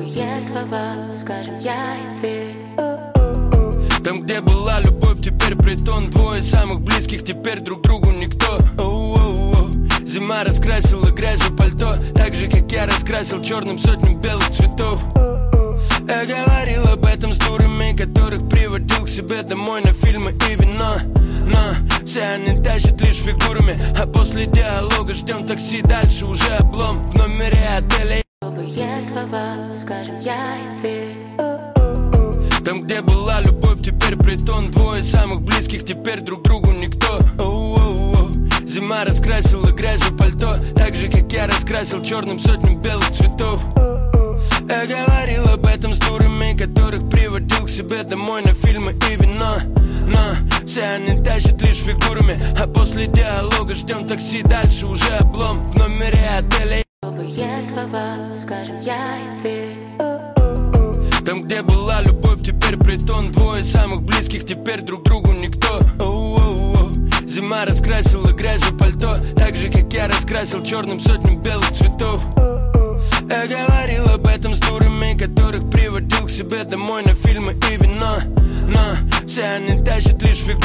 Новые слова, скажем я и ты. Там, где была любовь, теперь притон. Двое самых близких, теперь друг другу никто. Зима раскрасила грязью пальто, так же, как я раскрасил черным сотню белых цветов. Я говорил об этом с дурами, которых приводил к себе домой на фильмы и вино. Но все они тащат лишь фигурами, а после диалога ждем такси, дальше уже облом в номере отеля. Новые слова, скажем я и ты. Там, где была любовь, теперь притон. Двое самых близких, теперь друг другу никто. Зима раскрасила грязью пальто, так же, как я раскрасил черным сотню белых цветов. Я говорил об этом с дурами, которых приводил к себе домой на фильмы и вино. Но все они тащат лишь фигурами, а после диалога ждем такси, дальше уже облом в номере отеля. Новые слова, скажем я и ты. Там, где была любовь, теперь притон. Двое самых близких, теперь друг другу никто. Зима раскрасила грязью пальто, так же, как я раскрасил черным сотню белых цветов. Я говорил об этом с дурами, которых приводил к себе домой на фильмы и вино. Но все они тащат лишь фигуры.